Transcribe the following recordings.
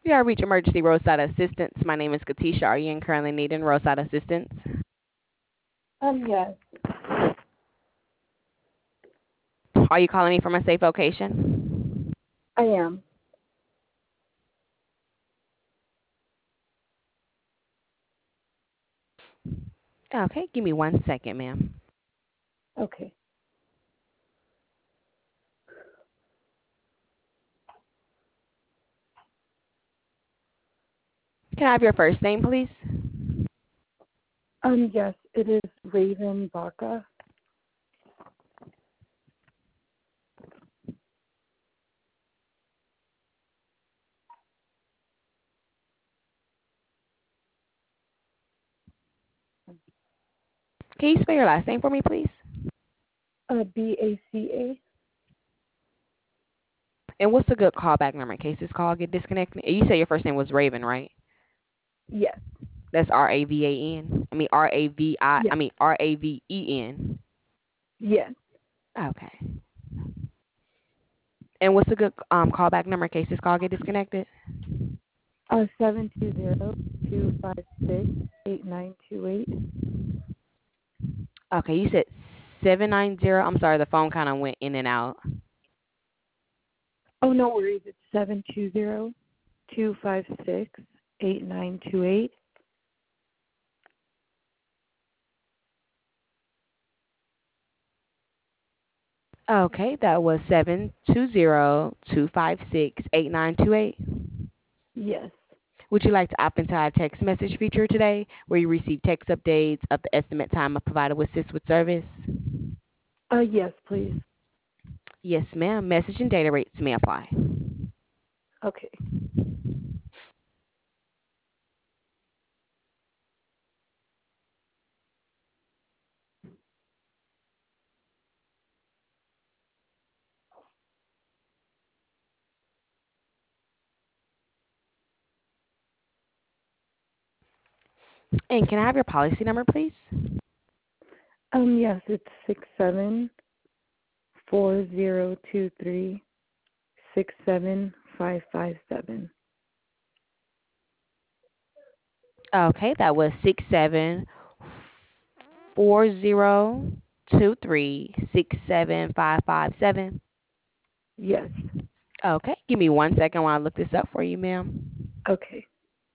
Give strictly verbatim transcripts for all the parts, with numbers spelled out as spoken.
You are reach emergency roadside assistance. My name is Katisha. Are you currently needing roadside assistance? Um, yes, Are you calling me from a safe location? I am. Okay, give me one second, ma'am. Okay. Can I have your first name, please? Um, yes, it is Raven Baca. Can you spell your last name for me, please? Uh, B A C A. And what's a good callback number in case this call get disconnected? You said your first name was Raven, right? Yes, That's R A V A N. I mean R A V I. I yes, mean R A V E N. yes. Okay. And what's a good um callback number in case this call get disconnected? Uh, seven two zero two five six eight nine two eight. Okay, you said seven nine zero. I'm sorry, the phone kind of went in and out. Oh, no worries. It's seven two zero two five six eight nine two eight. Okay, that was seven two zero two five six eight nine two eight. Yes. Would you like to opt into our text message feature today, where you receive text updates of the estimate time a provider will assist with service? Uh, yes, please. Yes, ma'am. Message and data rates may apply. Okay. And can I have your policy number, please? Um, yes, it's six seven four zero two three six seven five five seven. Okay, that was six seven four zero two three six seven five five seven. Yes. Okay, give me one second while I look this up for you, ma'am. Okay.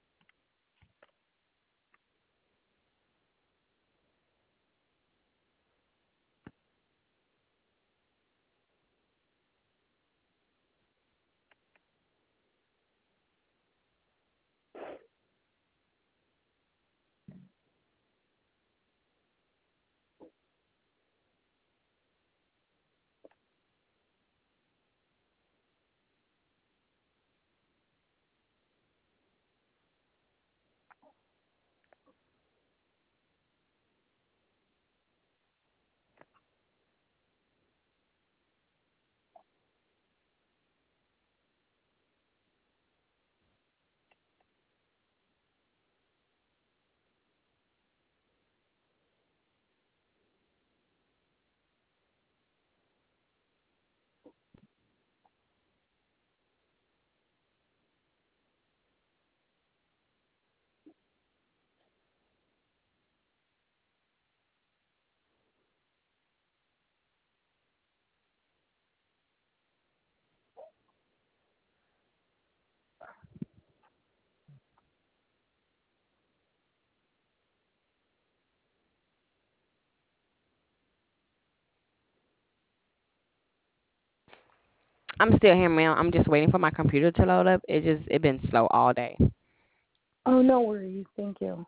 I'm still here, ma'am. I'm just waiting for my computer to load up. It just it been slow all day. Oh, no worries. Thank you.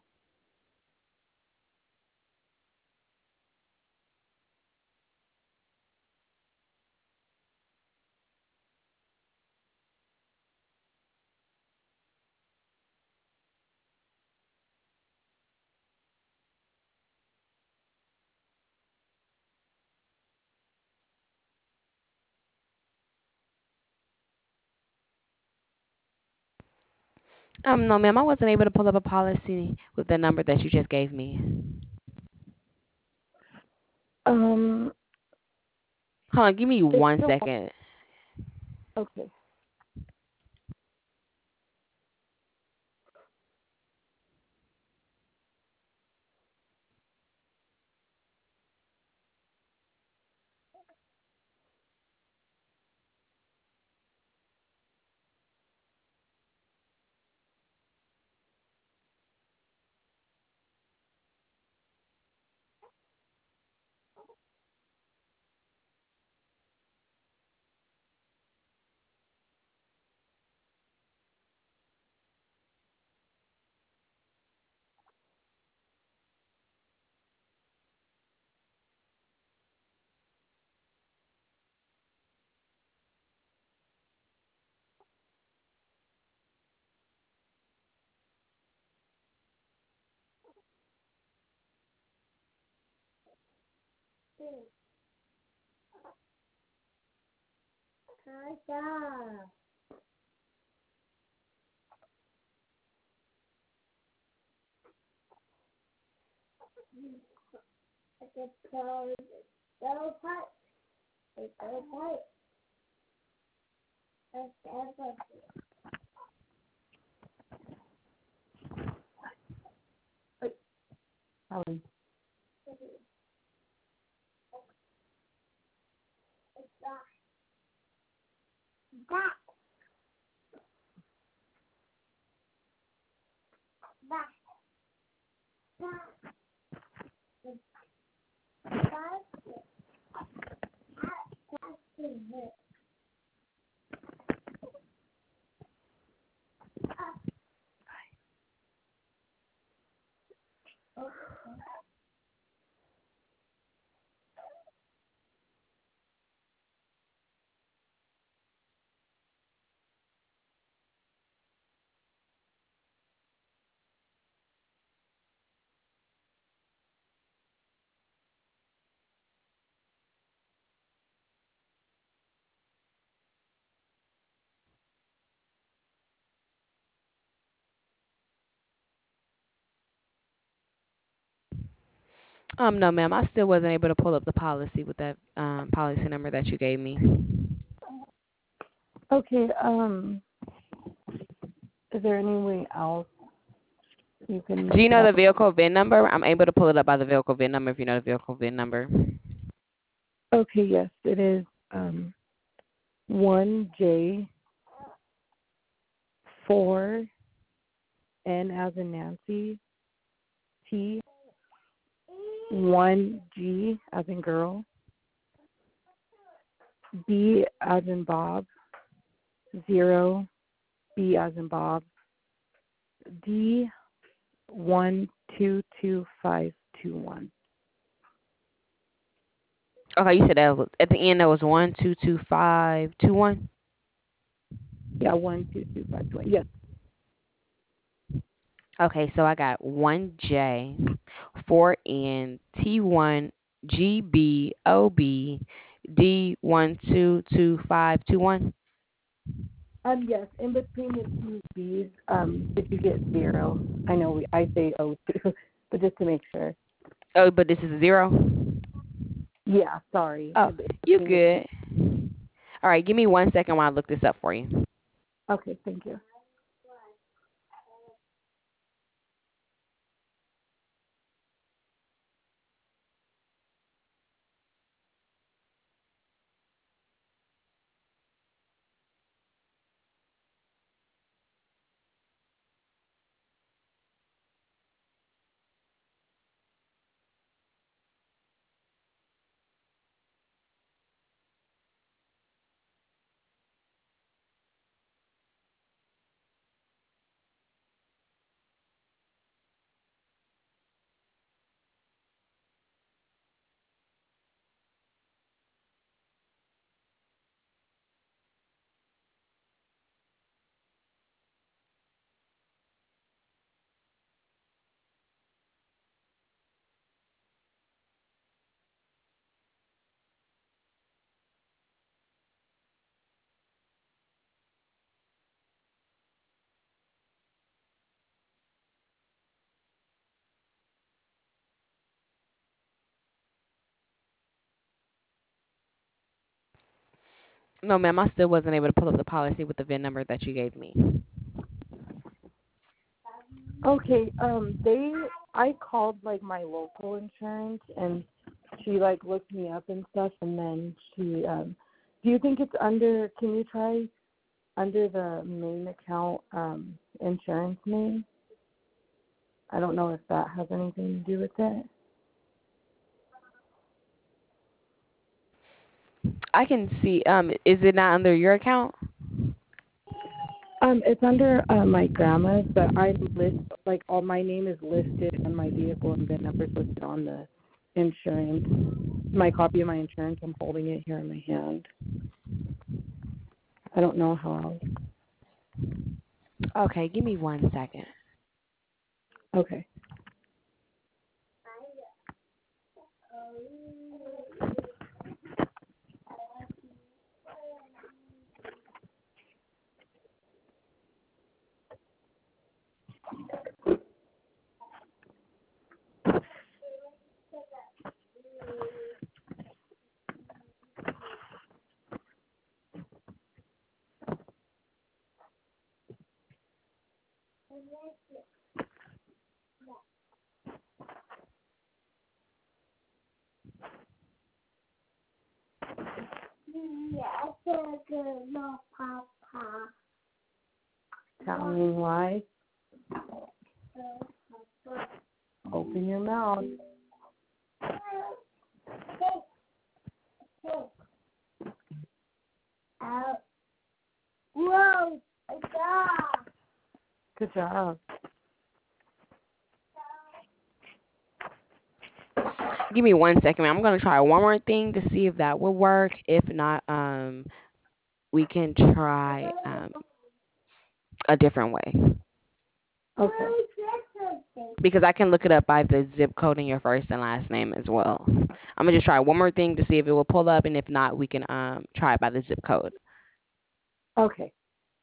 Um, no, ma'am, I wasn't able to pull up a policy with the number that you just gave me. Um, Hold on, give me it's one still second. okay. Holly. Um, no, ma'am. I still wasn't able to pull up the policy with that um policy number that you gave me. Okay, um, is there any way else you can Do look you it know up? the vehicle V I N number? I'm able to pull it up by the vehicle V I N number if you know the vehicle V I N number. Okay, yes, it is um one J four N as in Nancy T one G as in girl B as in Bob zero B as in Bob D one two two five two one. Okay, you said that was, at the end that was one two two five two one. Yeah, one two two five two one. Yes. Okay, so I got one J, four N, T one, G B O B, D one two two five two one. Um yes, in between the two B's, um, did you get zero? I know we I say O two, but just to make sure. Oh, but this is zero. Yeah, sorry. Oh, In you between the good? All right, give me one second while I look this up for you. Okay, thank you. No, ma'am, I still wasn't able to pull up the policy with the V I N number that you gave me. Okay, um, they I called like my local insurance and she like looked me up and stuff and then she um do you think it's under can you try under the main account um insurance name? I don't know if that has anything to do with it. I can see. Um, is it not under your account? Um, it's under uh, my grandma's, but I list like all my name is listed on my vehicle and V I N number is listed on the insurance. My copy of my insurance, I'm holding it here in my hand. I don't know how else. Okay, give me one second. Okay. Telling lies. Open your mouth. Whoa! Good job. Good job. Give me one second. I'm gonna try one more thing to see if that will work. If not, um, we can try um a different way Okay. because I can look it up by the zip code in your first and last name as well. I'm gonna just try one more thing to see if it will pull up, and if not, we can um try it by the zip code. Okay.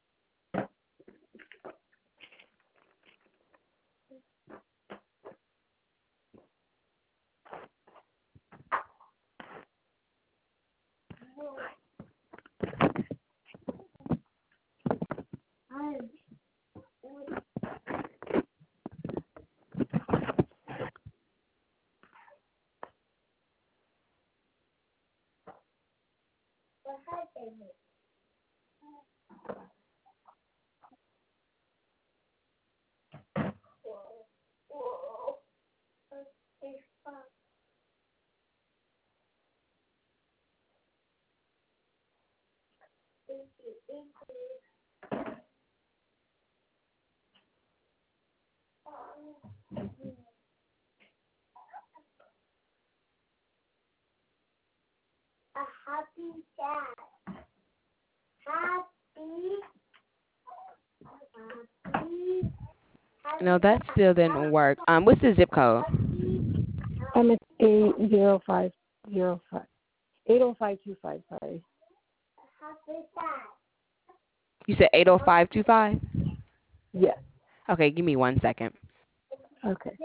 A happy dad. Happy. Happy. No, that still didn't work. Um, what's the zip code? Um, it's eight zero five zero five eight zero five two five. Sorry. Happy dad. You said eight zero five two five. Yes. Okay, give me one second. Okay.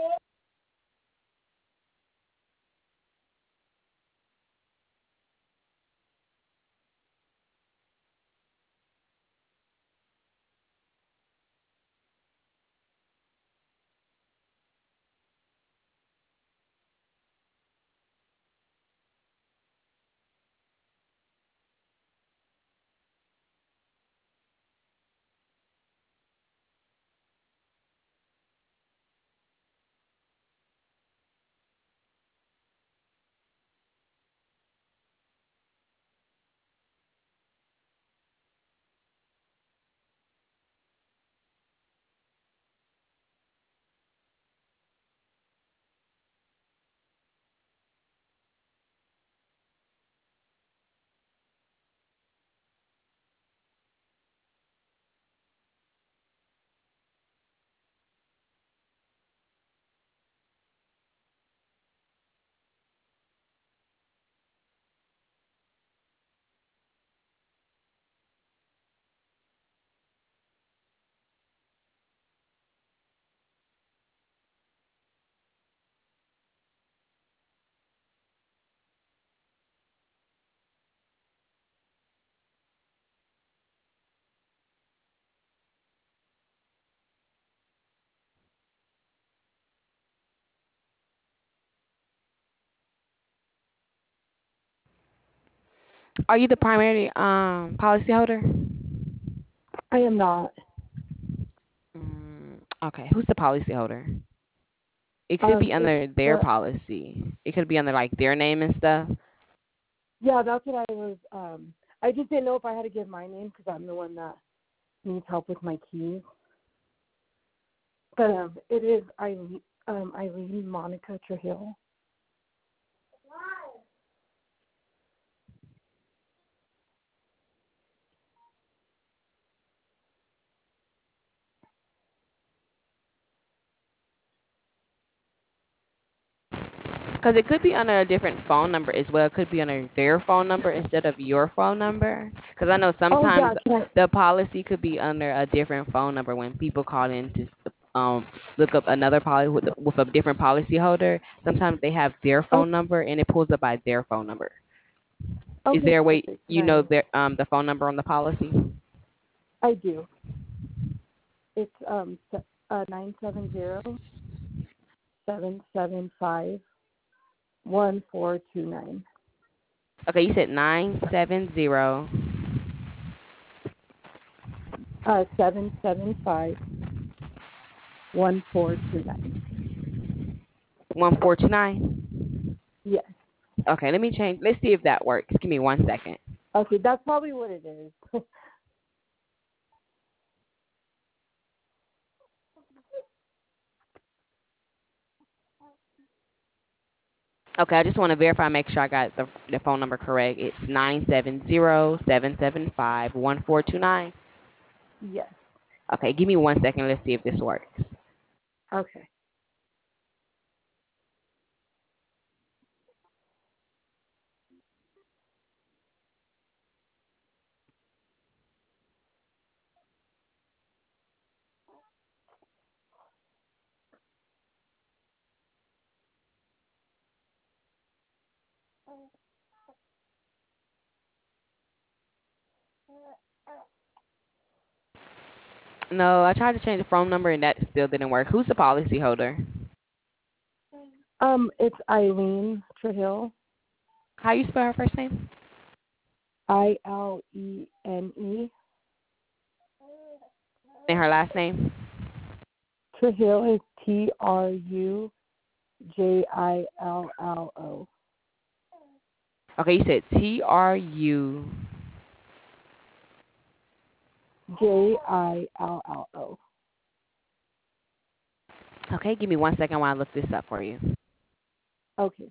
Are you the primary um policyholder? I am not. Mm, okay, who's the policyholder? It could Um, be it's under their the policy. It could be under like their name and stuff. yeah. That's what I was. Um, I just didn't know if I had to give my name because I'm the one that needs help with my keys. But um, it is Eileen, um, Eileen Monica Trujillo. Because it could be under a different phone number as well. It could be under their phone number instead of your phone number. Because I know Oh sometimes yeah, can the policy could be under a different phone number when people call in to um look up another policy with, with a different policy holder. Sometimes they have their I? phone number and it pulls up by their phone number. Oh, Is okay, there a way perfect. Can you know I? their um the phone number on the policy? I do. It's um uh, nine seven zero seven seven five one four two nine. Okay, you said nine seven zero. Uh, seven seven five one four two nine. One four two nine. Yes. Okay, let me change. Let's see if that works. Give me one second. Okay, that's probably what it is. Okay, I just want to verify, make sure I got the the phone number correct. It's nine seven zero seven seven five one four two nine. Yes. Okay, give me one second. Let's see if this works. Okay. No, I tried to change the phone number and that still didn't work. Who's the policy holder? Um, it's Eileen Trahill. How you spell her first name? I L E N E. And her last name? Trahill is T R U J I L L O. Okay, you said T R U. J I L L O. Okay, give me one second while I look this up for you. Okay.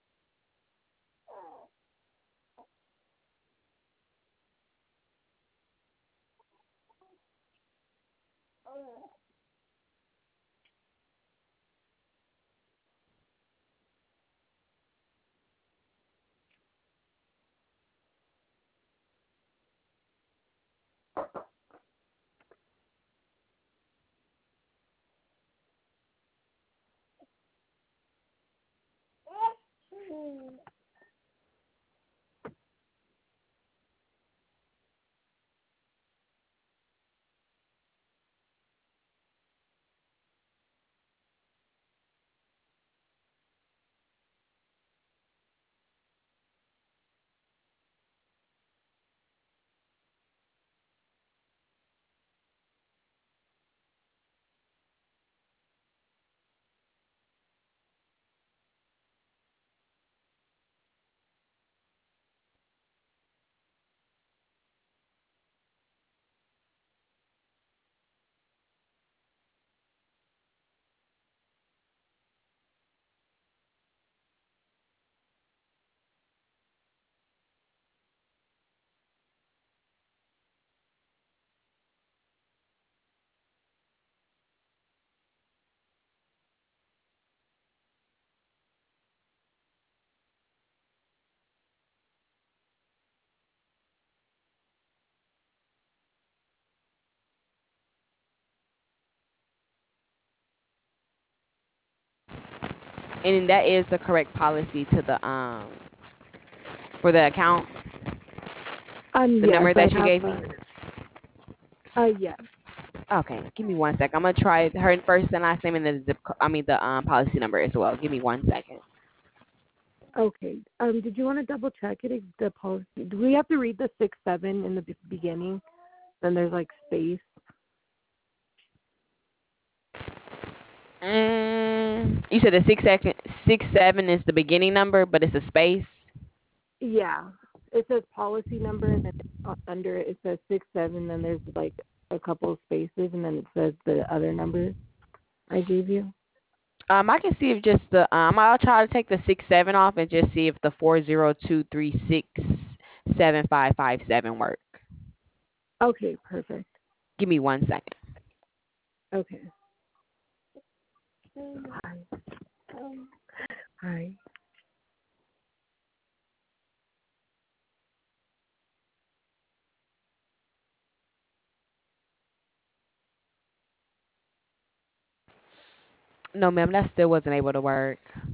And that is the correct policy to the um for the account, Um, the yes, number I that you have. gave me. Uh, uh yes. Okay, give me one second. I'm gonna try her first and last name and the zip. Co- I mean the um policy number as well. Give me one second. Okay. Um, did you want to double check it? The policy. Do we have to read the six seven in the be- beginning? Then there's like space. Mm, you said the six second six seven is the beginning number, but it's a space. Yeah. It says policy number, and then uh, under it, it says six seven. Then there's like a couple of spaces, and then it says the other numbers I gave you. Um, I can see if just the um, I'll try to take the six seven off and just see if the four zero two three six seven five five seven work. Okay. Perfect. Give me one second. Okay. Hi. Hi. No, ma'am, that still wasn't able to work.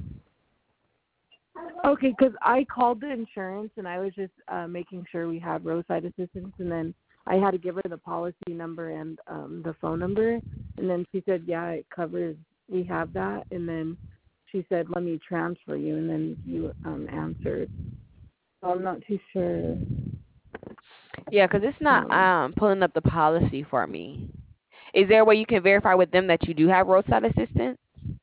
Okay, because I called the insurance and I was just uh, making sure we have roadside assistance, and then I had to give her the policy number and um, the phone number, And then she said, yeah, it covers, we have that. And then she said, let me transfer you. And then you um, answered. So I'm not too sure. Yeah, 'cause it's not Um, um pulling up the policy for me. Is there a way you can verify with them that you do have roadside assistance?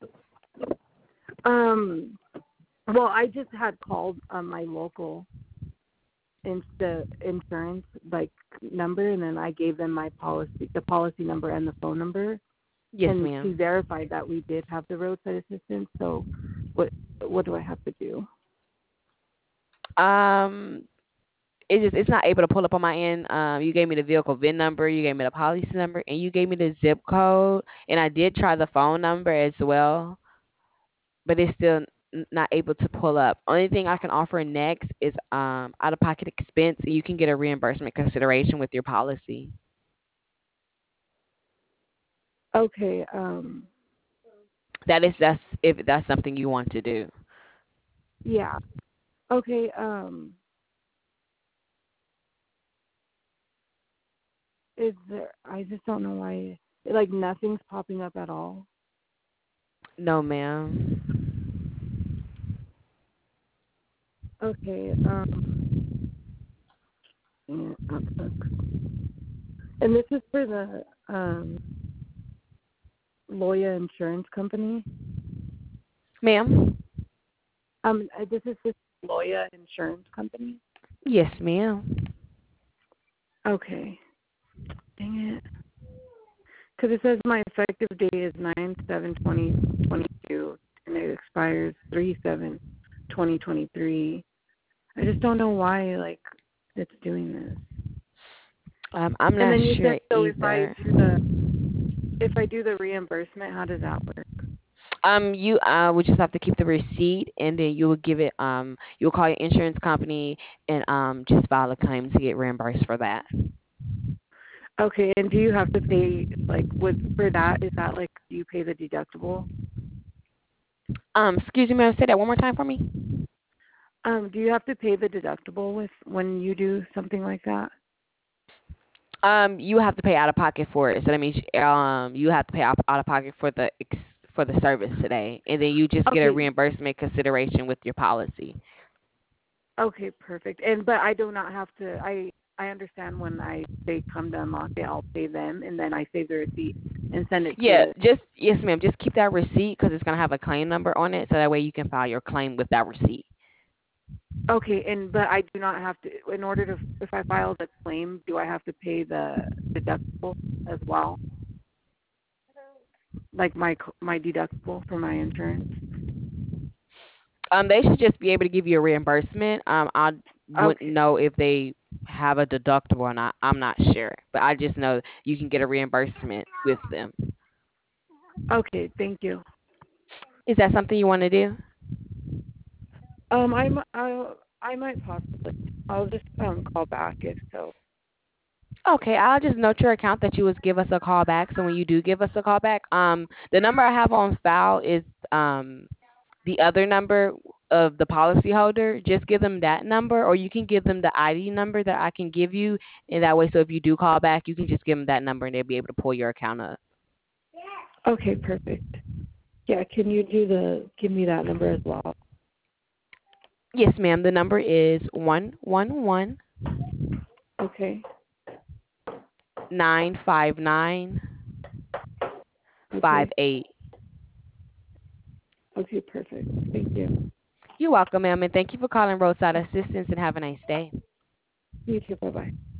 um, well, I just had called um, my local insta insurance like number, and then I gave them my policy, the policy number and the phone number, Yes, and she ma'am. verified that we did have the roadside assistance. So, what what do I have to do? Um, it just it's not able to pull up on my end. Um, you gave me the vehicle V I N number, you gave me the policy number, and you gave me the zip code. And I did try the phone number as well, but it's still n- not able to pull up. Only thing I can offer next is um out of pocket expense, and you can get a reimbursement consideration with your policy. Okay. Um. That is that's if that's something you want to do. Yeah. Okay. Um. Is there? I just don't know why. Like nothing's popping up at all. No, ma'am. Okay. Um. Yeah, that sucks. And this is for the um Loya Insurance Company. Ma'am? Um. uh, This is the Loya Insurance Company. Yes, ma'am. Okay. Dang it. Because it says my effective date is nine seven twenty twenty two, and it expires three seven twenty twenty three. I just don't know why, like, it's doing this. Um, I'm And not then you said, sure so if I either. do the if I do the reimbursement, how does that work? Um, you uh would just have to keep the receipt, and then you will give it. Um, you'll call your insurance company and um just file a claim to get reimbursed for that. Okay, and do you have to pay, like, with for that? Is that like, do you pay the deductible? Um, excuse me, ma'am. Say that one more time for me. Um, do you have to pay the deductible with when you do something like that? Um, you have to pay out of pocket for it. So that means um you have to pay out, out of pocket for the ex- for the service today, and then you just get a Okay, reimbursement consideration with your policy. okay, perfect. And but I do not have to. I I understand when I they come to unlock it, I'll pay them, and then I save the receipt and send it Yeah, to. just yes, ma'am. Just keep that receipt because it's gonna have a claim number on it, so that way you can file your claim with that receipt. Okay, and but I do not have to. In order to, if I file the claim, do I have to pay the deductible as well? Like my my deductible for my insurance. Um, they should just be able to give you a reimbursement. Um, I wouldn't Okay. know if they have a deductible or not. I'm not sure, but I just know you can get a reimbursement with them. Okay. Thank you. Is that something you want to do? Um, I I I might possibly. I'll just um call back if so. Okay, I'll just note your account that you would give us a call back. So when you do give us a call back, um, the number I have on file is um the other number of the policyholder. Just give them that number, or you can give them the I D number that I can give you, and that way, so if you do call back, you can just give them that number, and they'll be able to pull your account up. Okay. Perfect. Yeah. Can you do the give me that number as well? Yes, ma'am. The number is one one one Okay. nine five nine five Okay. eight. Okay. Perfect. Thank you. You're welcome, ma'am, and thank you for calling Roadside Assistance, and have a nice day. You too. Bye bye.